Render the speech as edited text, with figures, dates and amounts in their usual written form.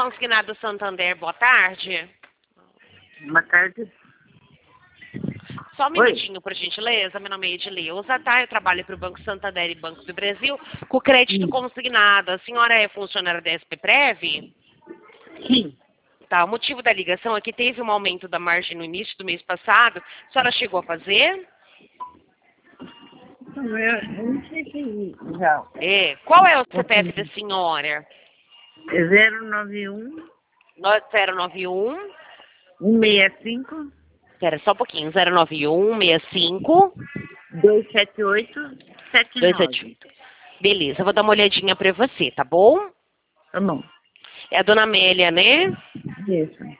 Consignado Santander, boa tarde. Boa tarde. Só um minutinho, por gentileza. Meu nome é Edileuza, tá? Eu trabalho para o Banco Santander e Banco do Brasil com crédito consignado. A senhora é funcionária da SPPrev? Sim. Tá, o motivo da ligação é que teve um aumento da margem no início do mês passado. A senhora chegou a fazer? Eu não sei se já. É. Qual é o CPF da senhora? É 091 091. 165 Espera só um pouquinho. 091 65 278 79. 278. Beleza, eu vou dar uma olhadinha pra você, tá bom? Tá bom. É a dona Amélia, né? Isso.